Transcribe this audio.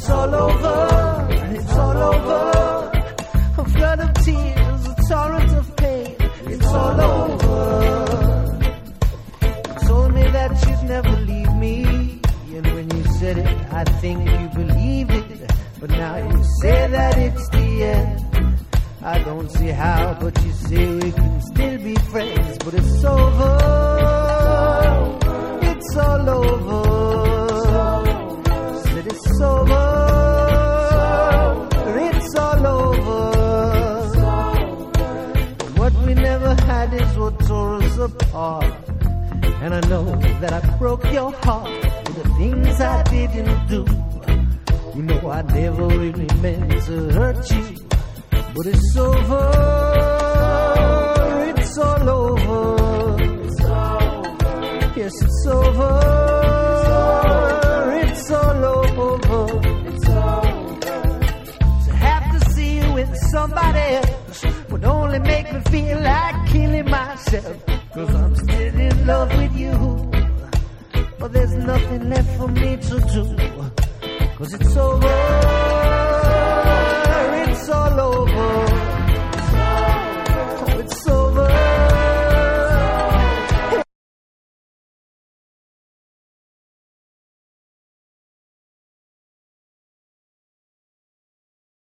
It's all over, it's all over. A flood of tears, a torrent of pain. It's all over. You told me that you'd never leave me, and when you said it, I think you believed it. But now you say that it's the end. I don't see how, but you say we can still be friends. But it's over, it's all over. Said it's over, it's all over. What we never had is what tore us apart. And I know that I broke your heart with the things I didn't do. You know I never really meant to hurt you. But it's over, it's all over. Yes, it's over, it's all over. To have to see you with somebody else would only make me feel like killing myself. 'Cause I'm still in love with you, but there's nothing left for me to do. 'Cause it's over, it's all over.